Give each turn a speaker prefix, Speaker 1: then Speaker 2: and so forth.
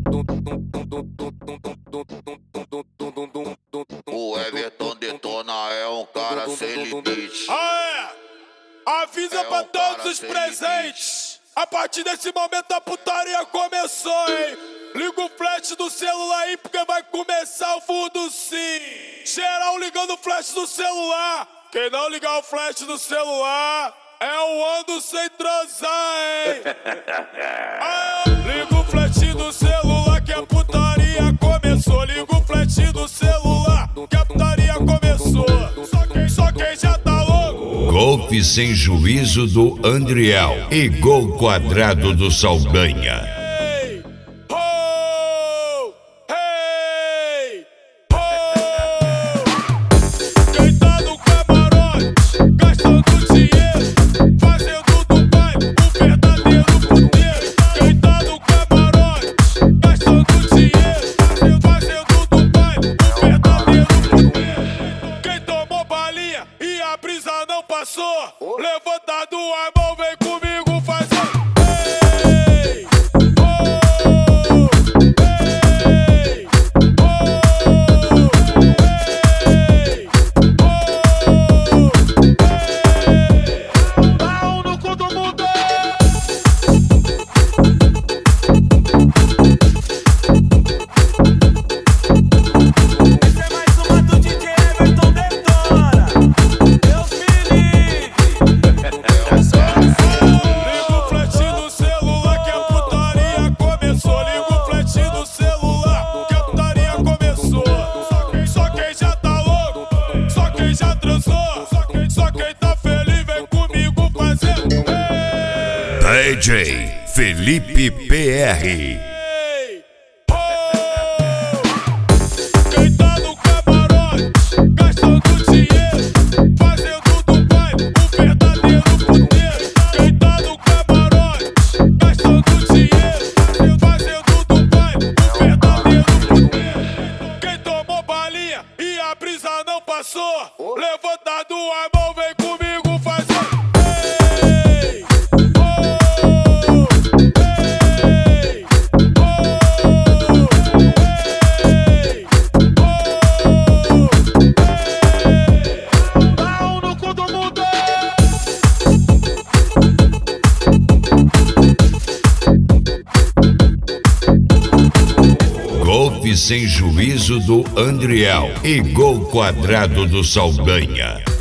Speaker 1: O Everton Detona é um cara sem limite.
Speaker 2: Avisa pra todos os presentes. A partir desse momento a putaria começou, hein? Liga o flash do celular aí porque vai começar o fundo sim. Geral ligando o flash do celular. Quem não ligar o flash do celular é o ando sem transar, hein? Liga o flash do celular que a putaria começou. Liga o flash do celular que a putaria começou. Só quem já tá louco.
Speaker 3: Golpe sem juízo do Andriel e gol quadrado do Saldanha.
Speaker 2: Levantado a mão, vem comigo fazer. Pau no cu do mundo.
Speaker 4: Esse é mais uma do DJ Everton Detona. Deus me livre.
Speaker 2: Liga o flash do celular que a putaria começou. Liga o flash do celular que a putaria começou. Só quem já tá louco, só quem já transou, só quem tá feliz vem comigo fazendo.
Speaker 3: DJ Felipe PR.
Speaker 2: Quem tá no camarote, gastando dinheiro, fazendo do baile um verdadeiro puteiro. Quem tá no camarote, gastando dinheiro, fazendo do baile um verdadeiro puteiro. Quem tomou balinha e a brisa não passou, levantado a mão, vem comigo fazer. Pau no cu do mundo.
Speaker 3: Golpe sem juízo do Andriel e gol quadrado do Saldanha.